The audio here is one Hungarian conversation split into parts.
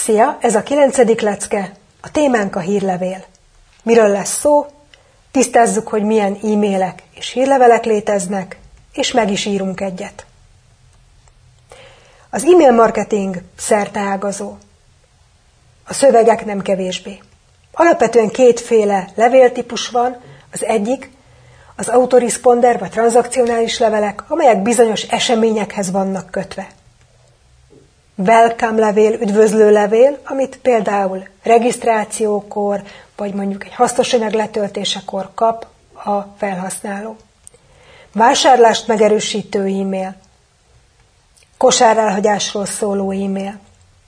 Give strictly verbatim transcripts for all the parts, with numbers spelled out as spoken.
Szia, ez a kilencedik lecke, a témánk a hírlevél. Miről lesz szó? Tisztázzuk, hogy milyen e-mailek és hírlevelek léteznek, és meg is írunk egyet. Az e-mail marketing szerteágazó. A szövegek nem kevésbé. Alapvetően kétféle levéltípus van, az egyik az autoresponder vagy tranzakcionális levelek, amelyek bizonyos eseményekhez vannak kötve. Welcome levél, üdvözlő levél, amit például regisztrációkor, vagy mondjuk egy hasznosanyag letöltésekor kap a felhasználó. Vásárlást megerősítő e-mail, kosárelhagyásról szóló e-mail.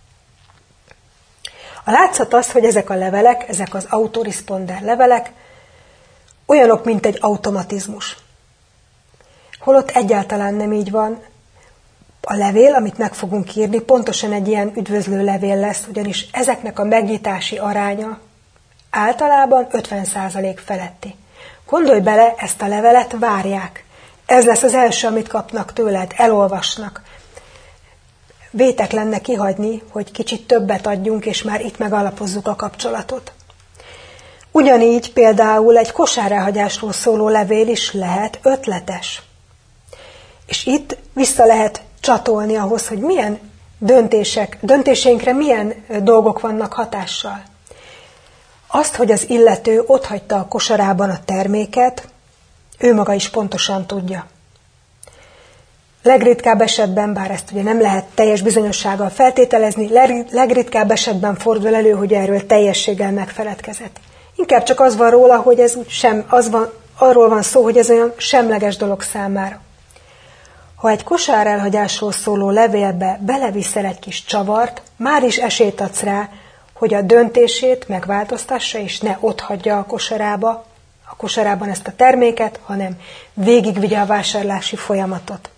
A látszat az, hogy ezek a levelek, ezek az autoresponder levelek olyanok, mint egy automatizmus. Holott egyáltalán nem így van. A levél, amit meg fogunk írni, pontosan egy ilyen üdvözlő levél lesz, ugyanis ezeknek a megnyitási aránya általában ötven százalék feletti. Gondolj bele, ezt a levelet várják. Ez lesz az első, amit kapnak tőled, elolvasnak. Vétek lenne kihagyni, hogy kicsit többet adjunk, és már itt megalapozzuk a kapcsolatot. Ugyanígy például egy kosárelhagyásról szóló levél is lehet ötletes. És itt vissza lehet csatolni ahhoz, hogy milyen döntések, döntéseinkre milyen dolgok vannak hatással. Azt, hogy az illető otthagyta a kosarában a terméket, ő maga is pontosan tudja. Legritkább esetben, bár ezt ugye nem lehet teljes bizonyossággal feltételezni, legritkább esetben fordul elő, hogy erről teljességgel megfeledkezett. Inkább csak az van róla, hogy ez sem, az van, arról van szó, hogy ez olyan semleges dolog számára. Ha egy kosárelhagyásról szóló levélbe beleviszel egy kis csavart, már is esélyt adsz rá, hogy a döntését megváltoztassa, és ne otthagyja a kosarába, a kosarában ezt a terméket, hanem végigvigye a vásárlási folyamatot.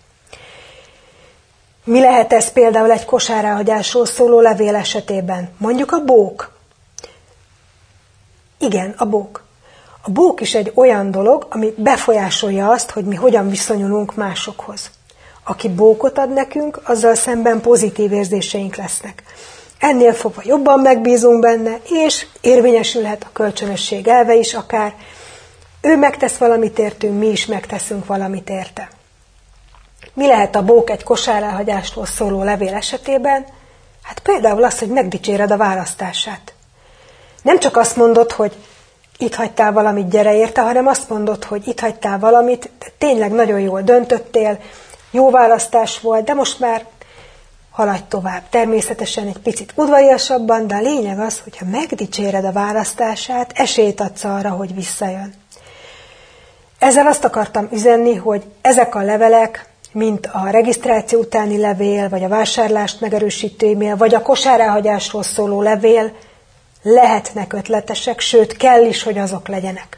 Mi lehet ez például egy kosárelhagyásról szóló levél esetében? Mondjuk a bók. Igen, a bók. A bók is egy olyan dolog, ami befolyásolja azt, hogy mi hogyan viszonyulunk másokhoz. Aki bókot ad nekünk, azzal szemben pozitív érzéseink lesznek. Ennél fogva jobban megbízunk benne, és érvényesülhet a kölcsönösség elve is akár. Ő megtesz valamit értünk, mi is megteszünk valamit érte. Mi lehet a bók egy kosárelhagyásról szóló levél esetében? Hát például az, hogy megdicséred a választását. Nem csak azt mondod, hogy itt hagytál valamit, gyere érte, hanem azt mondod, hogy itt hagytál valamit, tényleg nagyon jól döntöttél, jó választás volt, de most már haladj tovább. Természetesen egy picit udvariasabban, de a lényeg az, hogyha megdicséred a választását, esélyt adsz arra, hogy visszajön. Ezzel azt akartam üzenni, hogy ezek a levelek, mint a regisztráció utáni levél, vagy a vásárlást megerősítő e-mail, vagy a kosárelhagyásról szóló levél, lehetnek ötletesek, sőt, kell is, hogy azok legyenek.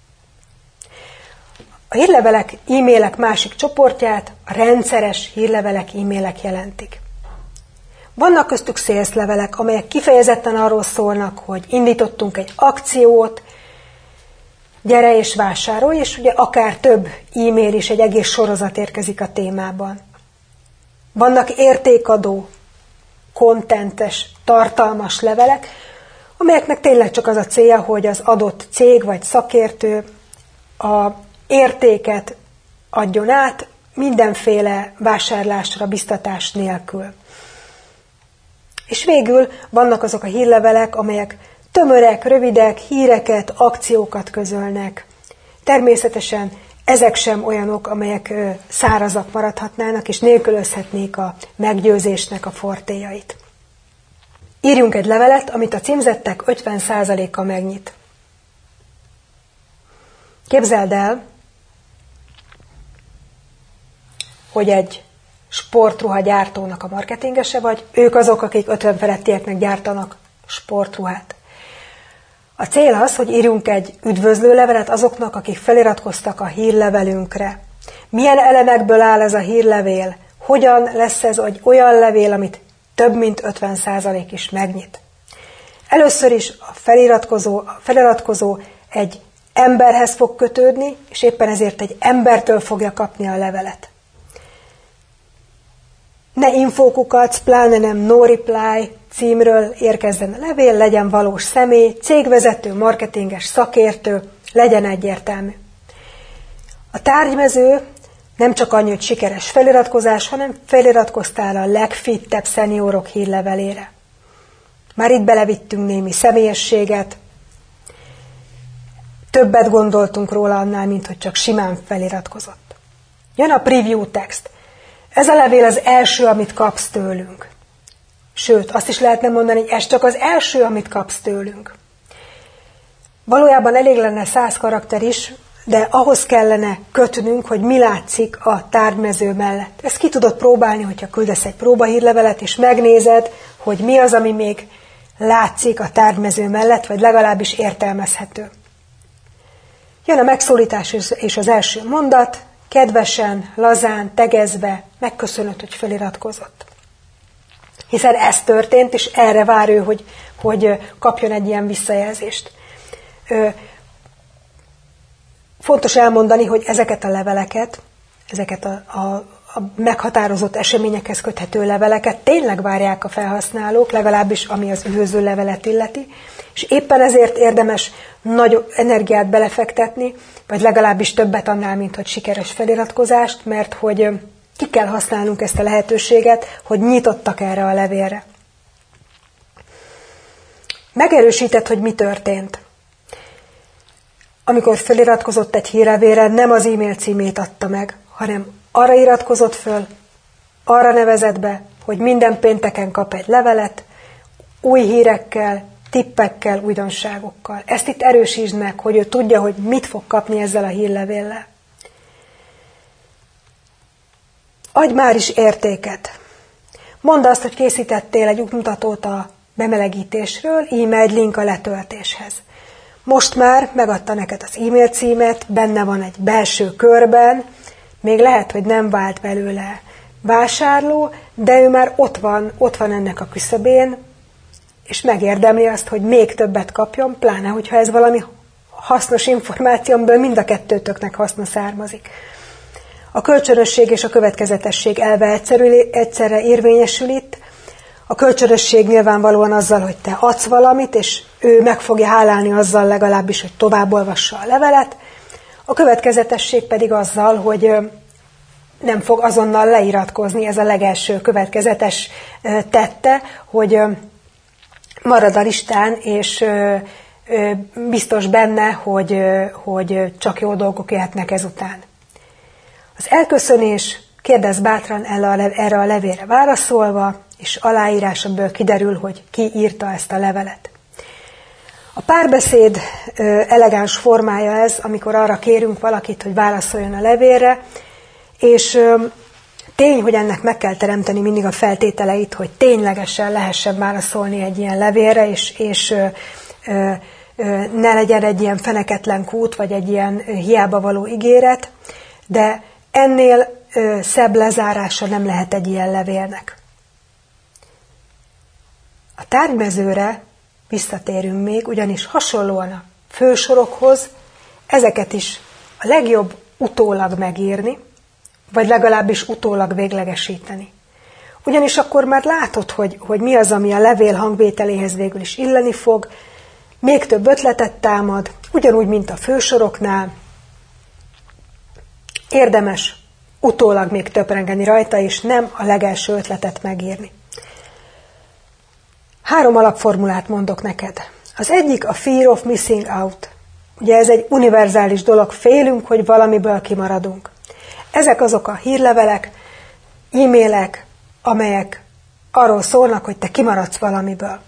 A hírlevelek, e-mailek másik csoportját a rendszeres hírlevelek, e-mailek jelentik. Vannak köztük sales levelek, amelyek kifejezetten arról szólnak, hogy indítottunk egy akciót, gyere és vásárolj, és ugye akár több e-mail is, egy egész sorozat érkezik a témában. Vannak értékadó, kontentes, tartalmas levelek, amelyeknek tényleg csak az a célja, hogy az adott cég vagy szakértő a értéket adjon át mindenféle vásárlásra biztatás nélkül. És végül vannak azok a hírlevelek, amelyek tömörek, rövidek, híreket, akciókat közölnek. Természetesen ezek sem olyanok, amelyek szárazak maradhatnának, és nélkülözhetnék a meggyőzésnek a fortéjait. Írjunk egy levelet, amit a címzettek ötven százaléka megnyit. Képzeld el, hogy egy sportruha gyártónak a marketingese vagy, ők azok, akik ötven felettieknek gyártanak sportruhát. A cél az, hogy írjunk egy üdvözlő levelet azoknak, akik feliratkoztak a hírlevelünkre. Milyen elemekből áll ez a hírlevél? Hogyan lesz ez egy olyan levél, amit több mint ötven százalék is megnyit? Először is a feliratkozó, a feliratkozó egy emberhez fog kötődni, és éppen ezért egy embertől fogja kapni a levelet. ne infókukac, pláne nem no reply címről érkezzen a levél, legyen valós személy, cégvezető, marketinges szakértő, legyen egyértelmű. A tárgymező nem csak annyi, hogy sikeres feliratkozás, hanem feliratkoztál a legfittebb szeniorok hírlevelére. Már itt belevittünk némi személyességet, többet gondoltunk róla annál, mint hogy csak simán feliratkozott. Jön a preview text. Ez a levél az első, amit kapsz tőlünk. Sőt, azt is lehetne mondani, hogy ez csak az első, amit kapsz tőlünk. Valójában elég lenne száz karakter is, de ahhoz kellene kötnünk, hogy mi látszik a tárgymező mellett. Ezt ki tudod próbálni, hogyha küldesz egy próbahírlevelet, és megnézed, hogy mi az, ami még látszik a tárgymező mellett, vagy legalábbis értelmezhető. Jön a megszólítás és az első mondat, kedvesen, lazán, tegezve, megköszönöd, hogy feliratkozott. Hiszen ez történt, és erre vár ő, hogy, hogy kapjon egy ilyen visszajelzést. Fontos elmondani, hogy ezeket a leveleket, ezeket a, a, a meghatározott eseményekhez köthető leveleket tényleg várják a felhasználók, legalábbis ami az üvöző levelet illeti, és éppen ezért érdemes nagy energiát belefektetni, vagy legalábbis többet annál, mint hogy sikeres feliratkozást, mert hogy ki kell használnunk ezt a lehetőséget, hogy nyitottak erre a levélre. Megerősített, hogy mi történt. Amikor feliratkozott egy hírlevélre, nem az e-mail címét adta meg, hanem arra iratkozott föl, arra nevezett be, hogy minden pénteken kap egy levelet, új hírekkel, tippekkel, újdonságokkal. Ezt itt erősítsd meg, hogy ő tudja, hogy mit fog kapni ezzel a hírlevéllel. Adj már is értéket. Mondd azt, hogy készítettél egy útmutatót a bemelegítésről, íme egy link a letöltéshez. Most már megadta neked az e-mail címet, benne van egy belső körben, még lehet, hogy nem vált belőle vásárló, de ő már ott van, ott van ennek a küszöbén, és megérdemli azt, hogy még többet kapjon, pláne, hogyha ez valami hasznos információ, amiből mind a kettőtöknek haszna származik. A kölcsönösség és a következetesség elve egyszerre érvényesül itt. A kölcsönösség nyilvánvalóan azzal, hogy te adsz valamit, és ő meg fogja hálálni azzal legalábbis, hogy tovább olvassa a levelet. A következetesség pedig azzal, hogy nem fog azonnal leiratkozni, ez a legelső következetes tette, hogy marad a listán, és biztos benne, hogy, hogy csak jó dolgok jöhetnek ezután. Az elköszönés, kérdezz bátran erre a levélre válaszolva, és aláírásomból kiderül, hogy ki írta ezt a levelet. A párbeszéd elegáns formája ez, amikor arra kérünk valakit, hogy válaszoljon a levélre, és tény, hogy ennek meg kell teremteni mindig a feltételeit, hogy ténylegesen lehessen válaszolni egy ilyen levélre, és, és ö, ö, ö, ne legyen egy ilyen feneketlen kút, vagy egy ilyen hiába való ígéret, de ennél ö, szebb lezárása nem lehet egy ilyen levélnek. A tárgymezőre visszatérünk még, ugyanis hasonlóan a fősorokhoz ezeket is a legjobb utólag megírni, vagy legalábbis utólag véglegesíteni. Ugyanis akkor már látod, hogy, hogy mi az, ami a levél hangvételéhez végül is illeni fog, még több ötletet támad, ugyanúgy, mint a fősoroknál. Érdemes utólag még töprengeni rajta, és nem a legelső ötletet megírni. Három alapformulát mondok neked. Az egyik a fear of missing out. Ugye ez egy univerzális dolog, félünk, hogy valamiből kimaradunk. Ezek azok a hírlevelek, e-mailek, amelyek arról szólnak, hogy te kimaradsz valamiből.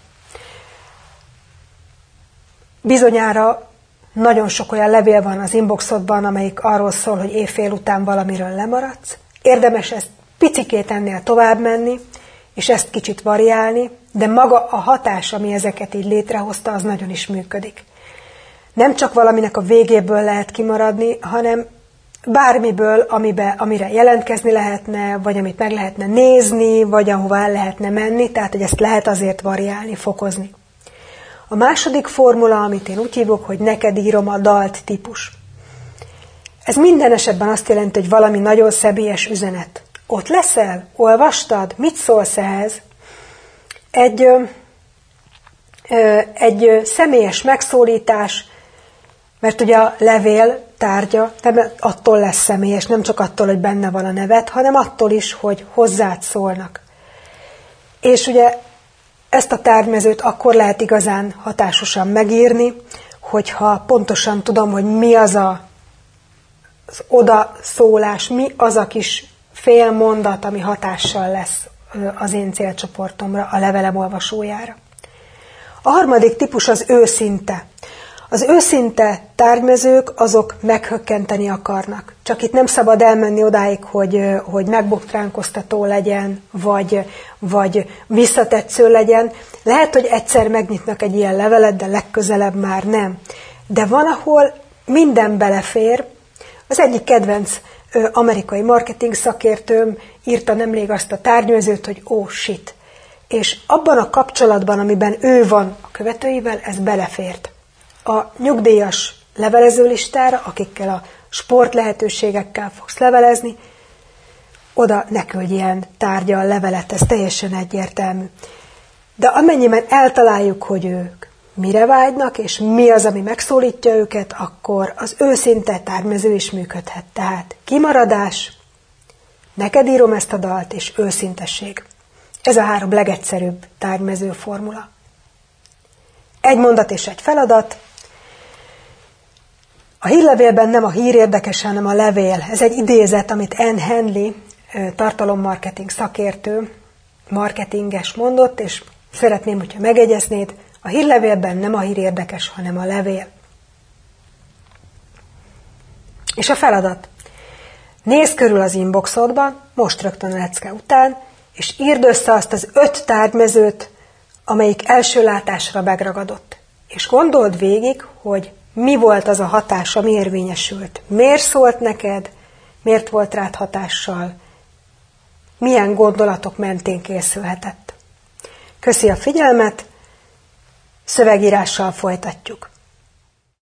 Bizonyára nagyon sok olyan levél van az inboxodban, amelyik arról szól, hogy éjfél után valamiről lemaradsz. Érdemes ezt picikét ennél tovább menni, és ezt kicsit variálni, de maga a hatás, ami ezeket így létrehozta, az nagyon is működik. Nem csak valaminek a végéből lehet kimaradni, hanem bármiből, amibe, amire jelentkezni lehetne, vagy amit meg lehetne nézni, vagy ahova el lehetne menni, tehát hogy ezt lehet azért variálni, fokozni. A második formula, amit én úgy hívok, hogy neked írom a dalt típus. Ez minden esetben azt jelenti, hogy valami nagyon személyes üzenet, Ott leszel? Olvastad? Mit szólsz ehhez? Egy, egy személyes megszólítás, mert ugye a levél tárgya nem attól lesz személyes, nem csak attól, hogy benne van a neved, hanem attól is, hogy hozzád szólnak. És ugye ezt a tárgymezőt akkor lehet igazán hatásosan megírni, hogyha pontosan tudom, hogy mi az a, az odaszólás, mi az a kis fél mondat, ami hatással lesz az én célcsoportomra, a levelem olvasójára. A harmadik típus az őszinte. Az őszinte tárgymezők azok meghökkenteni akarnak. Csak itt nem szabad elmenni odáig, hogy, hogy megbotránkoztató legyen, vagy, vagy visszatetsző legyen. Lehet, hogy egyszer megnyitnak egy ilyen levelet, de legközelebb már nem. De van, ahol minden belefér. Az egyik kedvenc amerikai marketing szakértőm írta nemrég azt a tárgymezőt, hogy oh shit. És abban a kapcsolatban, amiben ő van a követőivel, ez belefért. A nyugdíjas levelező listára, akikkel a sport lehetőségekkel fogsz levelezni, oda ne küldj ilyen tárgyal levelet, ez teljesen egyértelmű. De amennyiben eltaláljuk, hogy ők mire vágynak, és mi az, ami megszólítja őket, akkor az őszinte tárgymező is működhet. Tehát kimaradás, neked írom ezt a dalt, és őszintesség. Ez a három legegyszerűbb tárgymező formula. Egy mondat és egy feladat. A hírlevélben nem a hír érdekes, hanem a levél. Ez egy idézet, amit Ann Handley, tartalommarketing szakértő, marketinges mondott, és szeretném, hogyha megegyeznéd, a hírlevélben nem a hír érdekes, hanem a levél. És a feladat. Nézz körül az inboxodban, most rögtön a lecke után, és írd össze azt az öt tárgymezőt, amelyik első látásra megragadott. És gondold végig, hogy mi volt az a hatás, ami érvényesült. Miért szólt neked, miért volt rád hatással, milyen gondolatok mentén készülhetett. Köszi a figyelmet, szövegírással folytatjuk.